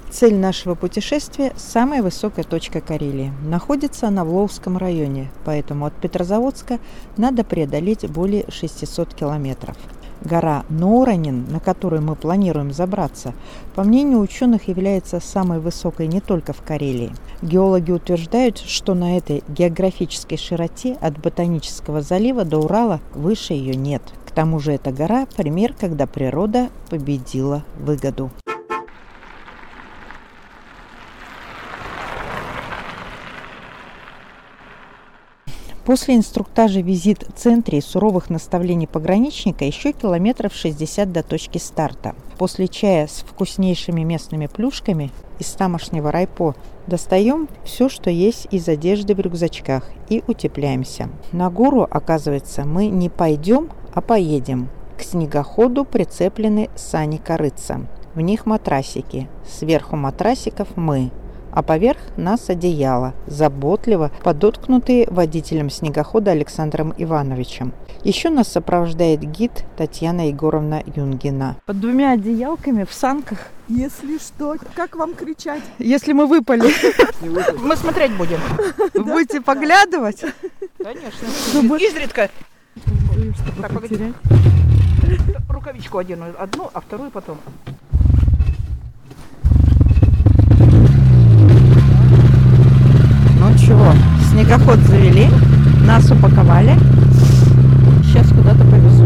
Цель нашего путешествия – самая высокая точка Карелии. Находится она в Ловском районе, поэтому от Петрозаводска надо преодолеть более 600 километров. Гора Ноуранин, на которую мы планируем забраться, по мнению ученых, является самой высокой не только в Карелии. Геологи утверждают, что на этой географической широте от Ботанического залива до Урала выше ее нет. К тому же эта гора – пример, когда природа победила выгоду. После инструктажа визит в центре и суровых наставлений пограничника еще километров 60 до точки старта. После чая с вкуснейшими местными плюшками из тамошнего райпо достаем все, что есть из одежды в рюкзачках и утепляемся. На гору, оказывается, мы не пойдем, а поедем. К снегоходу прицеплены сани-корытца. В них матрасики. Сверху матрасиков мы. А поверх нас одеяло, заботливо подоткнутые водителем снегохода Александром Ивановичем. Еще нас сопровождает гид Татьяна Егоровна Юнгина. Под двумя одеялками в санках. Если что, как вам кричать? Если мы выпали, Мы смотреть будем. будете поглядывать? Конечно. Изредка. Так, погоди. Рукавичку одену одну, а вторую потом. Ну чего, снегоход завели, нас упаковали. Сейчас куда-то повезут.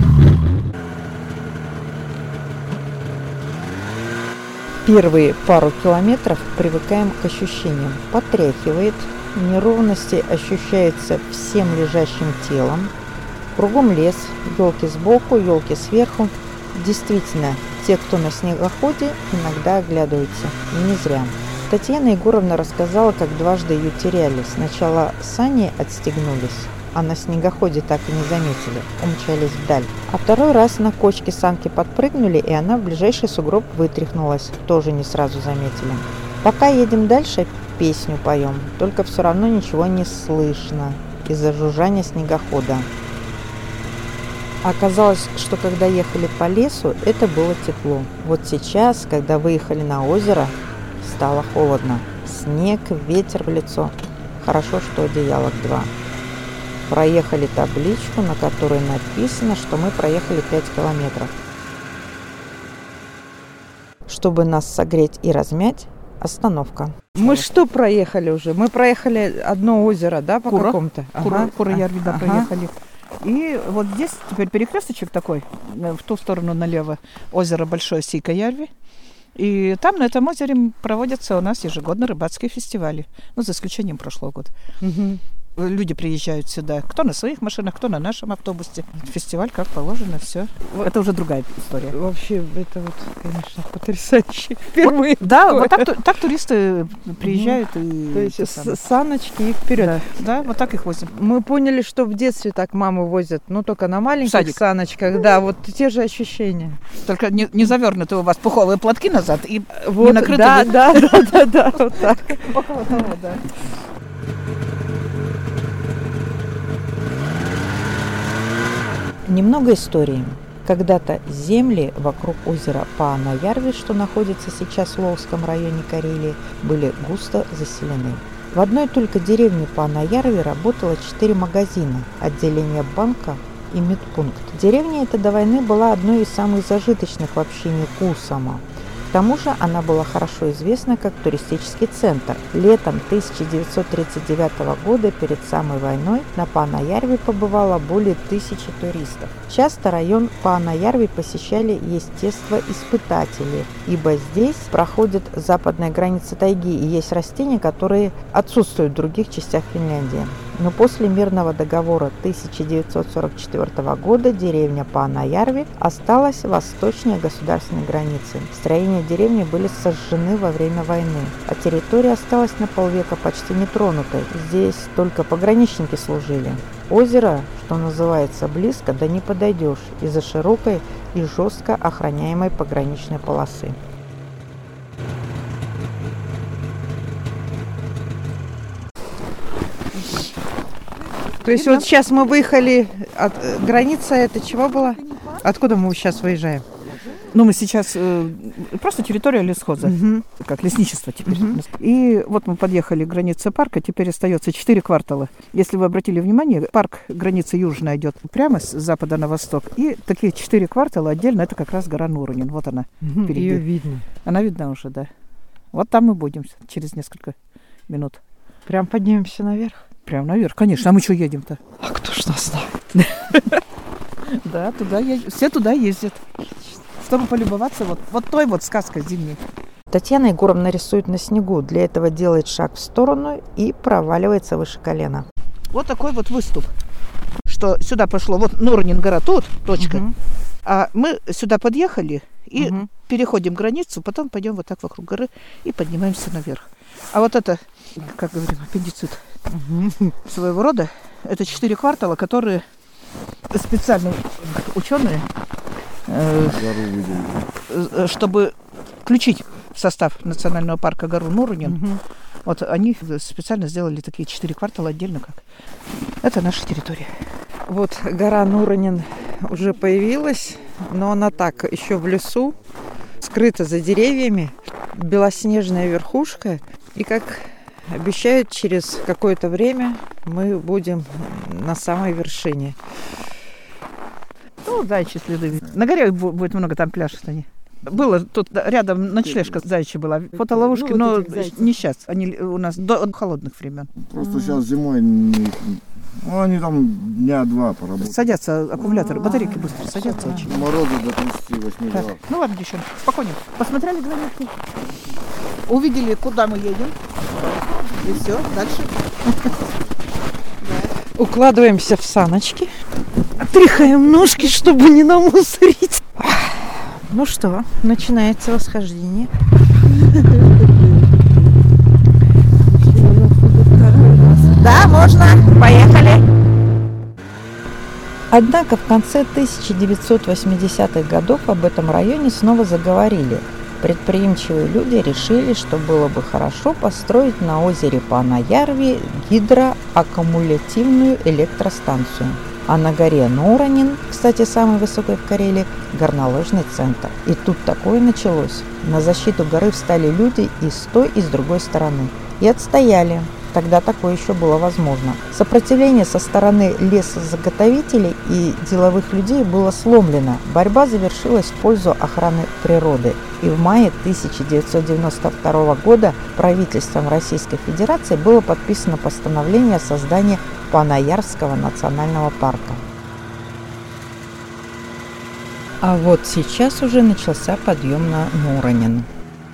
Первые пару километров привыкаем к ощущениям. Потряхивает, неровности ощущаются всем лежащим телом. Кругом лес, елки сбоку, елки сверху. Действительно, те, кто на снегоходе, иногда оглядываются. И не зря. Татьяна Егоровна рассказала, как дважды ее теряли. Сначала сани отстегнулись, а на снегоходе так и не заметили, умчались вдаль. А второй раз на кочке санки подпрыгнули, и она в ближайший сугроб вытряхнулась. Тоже не сразу заметили. Пока едем дальше, песню поем, только все равно ничего не слышно из-за жужжания снегохода. Оказалось, что когда ехали по лесу, это было тепло. Вот сейчас, когда выехали на озеро, стало холодно. Снег, ветер в лицо. Хорошо, что одеялок 2. Проехали табличку, на которой написано, что мы проехали 5 километров. Чтобы нас согреть и размять, остановка. Мы что проехали уже? Мы проехали одно озеро, да, по какому-то? Кура-Ярви, да, проехали. И вот здесь теперь перекресточек такой, в ту сторону налево, озеро Большое Сика-Ярви. И там на этом озере проводятся у нас ежегодно рыбацкие фестивали. Ну, за исключением прошлого года. Угу. Люди приезжают сюда, кто на своих машинах, кто на нашем автобусе. Фестиваль, как положено, все. Это уже другая история. Вообще, это вот, конечно, потрясающе. Впервые. Да, вот так туристы приезжают. То есть саночки и вперед. Да, вот так их возим. Мы поняли, что в детстве так маму возят, но только на маленьких саночках. Да, вот те же ощущения. Только не завернуты у вас пуховые платки назад и вот, не накрыты. Да, вот так. Около того, да. Немного истории. Когда-то земли вокруг озера Паана-Ярви, что находится сейчас в Ловском районе Карелии, были густо заселены. В одной только деревне Паана-Ярви работало 4 магазина, отделение банка и медпункт. Деревня эта до войны была одной из самых зажиточных в общине Кусама. К тому же она была хорошо известна как туристический центр. Летом 1939 года, перед самой войной, на Паана-Ярви побывало более 1000 туристов. Часто район Паана-Ярви посещали естествоиспытатели, ибо здесь проходит западная граница тайги и есть растения, которые отсутствуют в других частях Финляндии. Но после мирного договора 1944 года деревня Паана-Ярви осталась восточнее государственной границы. Строения деревни были сожжены во время войны, а территория осталась на полвека почти нетронутой. Здесь только пограничники служили. Озеро, что называется, близко, да не подойдешь из-за широкой и жестко охраняемой пограничной полосы. То есть вот сейчас мы выехали от границы, это чего было? Откуда мы сейчас выезжаем? Ну, мы сейчас просто территория лесхоза, как лесничество теперь. И вот мы подъехали к границе парка, теперь остается 4 квартала. Если вы обратили внимание, парк, граница южная идет прямо с запада на восток. И такие 4 квартала отдельно, это как раз гора Нуранин. Вот она впереди. Ее видно. Она видна уже, да. Вот там мы будем через несколько минут. Прям поднимемся наверх? Прям наверх, конечно. А мы что едем-то? А кто ж нас знает? Да, туда все туда ездят. Чтобы полюбоваться вот той вот сказкой зимней. Татьяна Егоровна рисует на снегу. Для этого делает шаг в сторону и проваливается выше колена. Вот такой вот выступ. Что сюда пошло. Вот Нуранин гора тут, точка. А мы сюда подъехали и переходим границу, потом пойдем вот так вокруг горы и поднимаемся наверх. А вот это, как говорим, аппендицит своего рода, это 4 квартала, которые специальные ученые, чтобы включить в состав национального парка гору Нуранин, вот они специально сделали такие 4 квартала отдельно как. Это наша территория. Вот гора Нуранин уже появилась, но она так, еще в лесу, скрыта за деревьями, белоснежная верхушка. И как обещают, через какое-то время мы будем на самой вершине. Ну, заячьи следы. На горе будет много, там пляж стоит. Было тут рядом ночлежка заячья была, фотоловушки, но не сейчас. Они у нас до холодных времен. Просто сейчас зимой они там дня 2 поработают. Садятся аккумуляторы, батарейки быстро садятся очень. Морозы до 38 градусов. Ну ладно, девчонки, спокойненько. Посмотрели границу, увидели, куда мы едем. И все, дальше. Укладываемся в саночки, отряхаем ножки, чтобы не намусорить. Ну что, начинается восхождение. Да, можно. Поехали. Однако в конце 1980-х годов об этом районе снова заговорили. Предприимчивые люди решили, что было бы хорошо построить на озере Панаярви гидроаккумулятивную электростанцию. А на горе Нуранин, кстати, самой высокой в Карелии, горнолыжный центр. И тут такое началось. На защиту горы встали люди и с той, и с другой стороны. И отстояли. Тогда такое еще было возможно. Сопротивление со стороны лесозаготовителей и деловых людей было сломлено. Борьба завершилась в пользу охраны природы. И в мае 1992 года правительством Российской Федерации было подписано постановление о создании Панаярского национального парка. А вот сейчас уже начался подъем на Нуранин.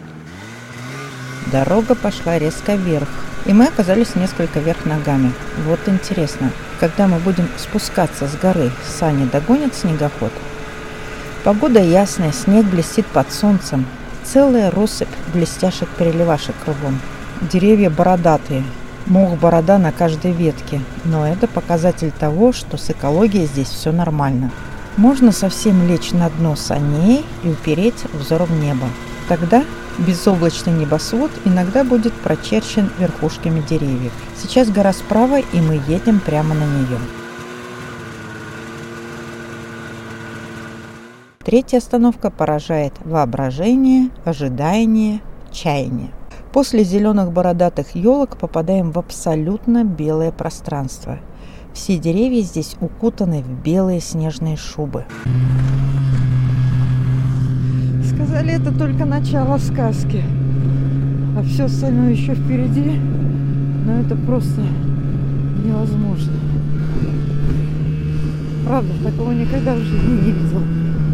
Дорога пошла резко вверх, и мы оказались несколько вверх ногами. Вот интересно, когда мы будем спускаться с горы, сани догонят снегоход? Погода ясная, снег блестит под солнцем. Целая россыпь блестяшек-переливашек кругом. Деревья бородатые, мох-борода на каждой ветке. Но это показатель того, что с экологией здесь все нормально. Можно совсем лечь на дно саней и упереть взор в небо. Тогда безоблачный небосвод иногда будет прочерчен верхушками деревьев. Сейчас гора справа, и мы едем прямо на нее. Третья остановка поражает воображение, ожидание, чаяние. После зеленых бородатых елок попадаем в абсолютно белое пространство. Все деревья здесь укутаны в белые снежные шубы. Сказали, это только начало сказки, а все остальное еще впереди, но это просто невозможно. Правда, такого никогда в жизни не видел.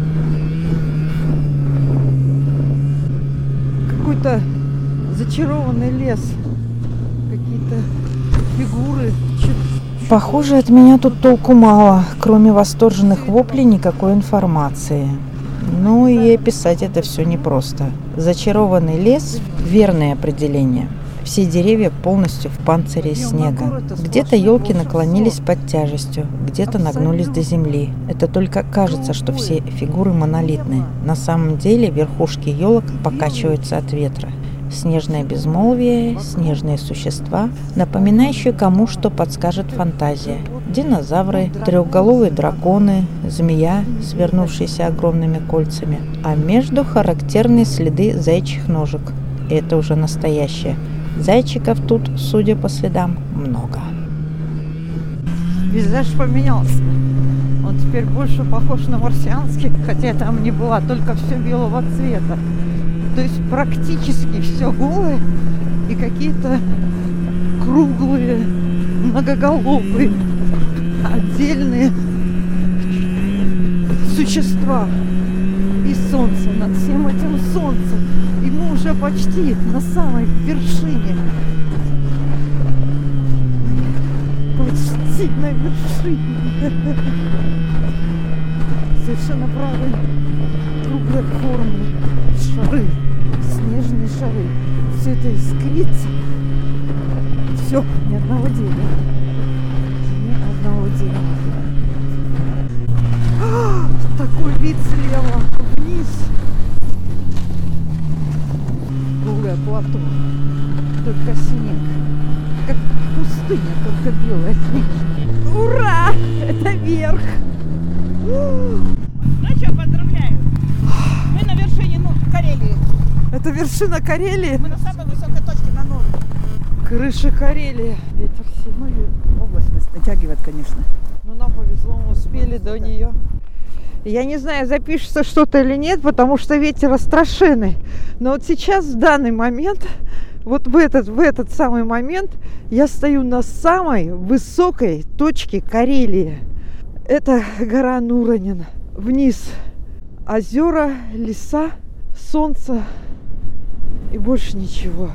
Какой-то зачарованный лес, какие-то фигуры. Похоже, от меня тут толку мало, кроме восторженных воплей никакой информации. Ну и описать это все непросто. Зачарованный лес – верное определение. Все деревья полностью в панцире из снега. Где-то елки наклонились под тяжестью, где-то нагнулись до земли. Это только кажется, что все фигуры монолитные. На самом деле верхушки елок покачиваются от ветра. Снежное безмолвие, снежные существа, напоминающие кому что подскажет фантазия. динозавры, трехголовые драконы, змея, свернувшаяся огромными кольцами, а между характерные следы заячьих ножек. Это уже настоящее. Зайчиков тут, судя по следам, много. Пейзаж поменялся. Он теперь больше похож на марсианский, хотя я там не была, только все белого цвета. То есть практически все голое и какие-то круглые, многоголовые, отдельные существа. И солнце, над всем этим солнцем. И мы уже почти на самой вершине. Почти на вершине. Совершенно правильно. Круглой формы. Шары. Снежные шары. Все это искрится. Все, ни одного дерева. Ни одного дерева. Такой вид слева вниз. Голое плато. Только снег. Как пустыня, только белая снег. Ура! Это верх! Ну что, поздравляю. Мы на вершине Карелии. Это вершина Карелии? Мы на самой высокой точке на Нору. Крыша Карелии. Ветер сильный. Облачность натягивает, конечно. Но нам повезло, мы успели до нее. Я не знаю, запишется что-то или нет, потому что ветер страшенный. Но вот сейчас, в данный момент, вот в этот самый момент, я стою на самой высокой точке Карелии. Это гора Нуранин. Вниз озера, леса, солнце и больше ничего.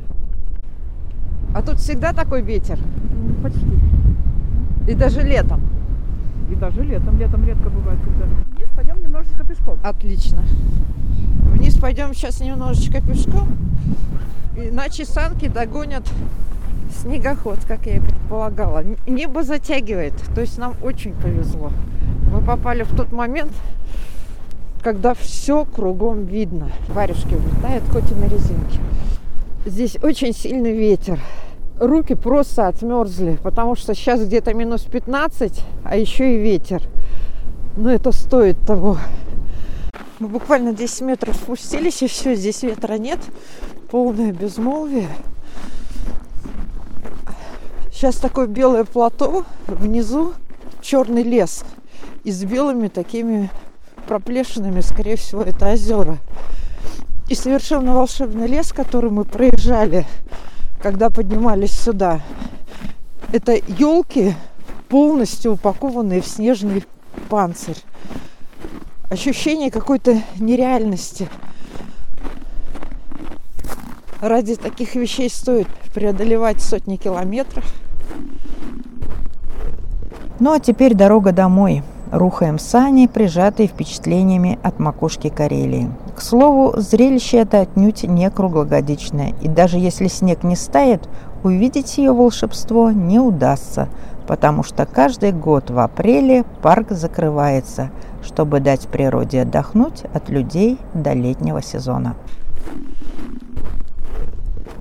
А тут всегда такой ветер? Почти. И даже летом? И даже летом. Летом редко бывает, когда вниз пойдем немножечко пешком. Отлично. Вниз пойдем сейчас немножечко пешком. Иначе санки догонят снегоход, как я и предполагала. Небо затягивает. То есть нам очень повезло. Мы попали в тот момент, когда все кругом видно. Варежки улетают, хоть и на резинке. Здесь очень сильный ветер. Руки просто отмерзли, потому что сейчас где-то минус 15, а еще и ветер. Но это стоит того. Мы буквально 10 метров спустились, и все, здесь ветра нет. Полное безмолвие. Сейчас такое белое плато, внизу черный лес. И с белыми такими проплешинами, скорее всего, это озера. И совершенно волшебный лес, который мы проезжали, когда поднимались сюда. Это елки, полностью упакованные в снежный панцирь. Ощущение какой-то нереальности. Ради таких вещей стоит преодолевать сотни километров. Ну а теперь дорога домой. Рухаем сани, прижатые впечатлениями от макушки Карелии. К слову, зрелище это отнюдь не круглогодичное. И даже если снег не стает, увидеть ее волшебство не удастся, потому что каждый год в апреле парк закрывается, чтобы дать природе отдохнуть от людей до летнего сезона.